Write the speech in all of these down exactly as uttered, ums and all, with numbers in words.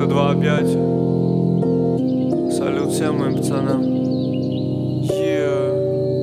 сто два пять. Салют всем моим пацанам. Yeah.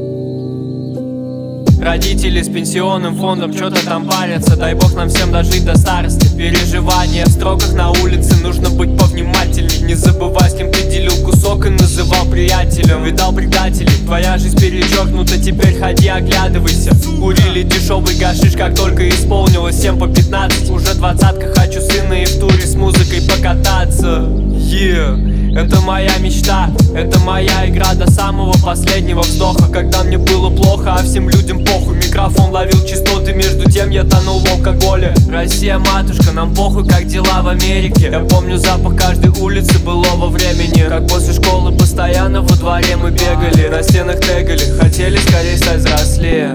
Родители с пенсионным фондом что-то там парятся. Дай бог нам всем дожить до старости. Переживания в строках на улице, нужно быть повнимательней. Не забывай, с кем ты делил кусок и называл приятелем. Видал предателей, твоя жизнь перечеркнута, теперь ходи оглядывайся. Курили дешевый гашиш, как только исполнилось семь по пятнадцать. Уже двадцатка, хочу сына и в туре с музыкой покататься. Yeah. Это моя мечта, это моя игра до самого последнего вздоха. Когда мне было плохо, а всем людям похуй. Микрофон ловил частоты, между тем я тонул в алкоголе. Россия, матушка, нам похуй, как дела в Америке. Я помню запах каждой улицы былого времени. Как после школы постоянно во дворе мы бегали. На стенах тегали, хотели скорее стать взрослее.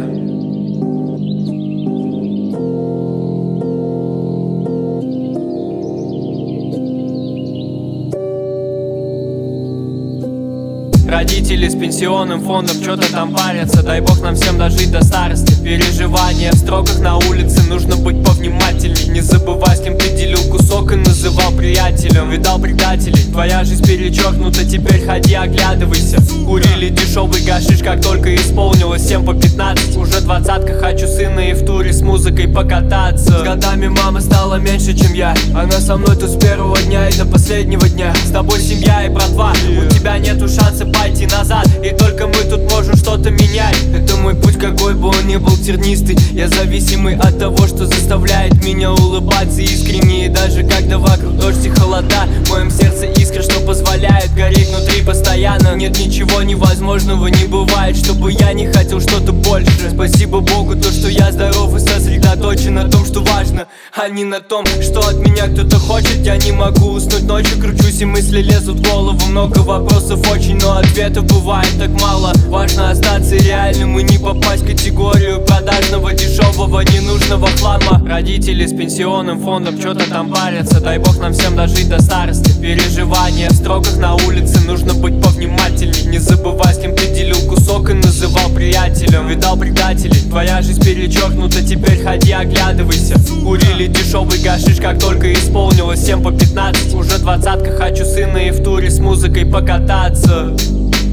Родители с пенсионным фондом что-то там парятся. Дай бог нам всем дожить до старости. Переживания в строках на улице, нужно быть повнимательней. Не забывай, с кем ты делил кусок и называл приятелем. Видал предателей, твоя жизнь перечеркнута, теперь ходи оглядывайся. Курили дешевый гашиш, как только исполнилось семь по пятнадцать. Уже двадцатка, хочу сына и в туре с музыкой покататься. С годами мама стала меньше, чем я. Она со мной тут с первого дня и до последнего дня. С тобой семья и братва, у тебя нету шанса пойти назад, и только мы тут можем что-то менять. Это мой путь, какой бы он ни был тернистый. Я зависимый от того, что заставляет меня улыбаться искренне. И даже когда вокруг дождь и холода, в моем сердце искра, что позволяет гореть внутри постоянно. Нет ничего невозможного, не бывает, чтобы я не хотел что-то больше. Спасибо Богу, то, что я здоров и сосредоточен на том, что важно, а не на том, что от меня кто-то хочет. Я не могу уснуть ночью, кручусь и мысли лезут в голову. Много вопросов очень, но ответов бывает так мало. Важно остаться реальным и не попасть в категорию продажного, дешевого, ненужного хлама. Родители с пенсионным фондом что-то там парятся. Дай бог нам всем дожить до старости. Переживания в строках на улице, нужно быть повнимательней. Не забывай, с кем ты делил кусок и называл приятелем. Видал предателей, твоя жизнь перечеркнута, теперь ходи оглядывайся. Курили дешевый гашиш, как только исполнилось семь по пятнадцать. Уже двадцатка, хочу сына и в туре с музыкой покататься.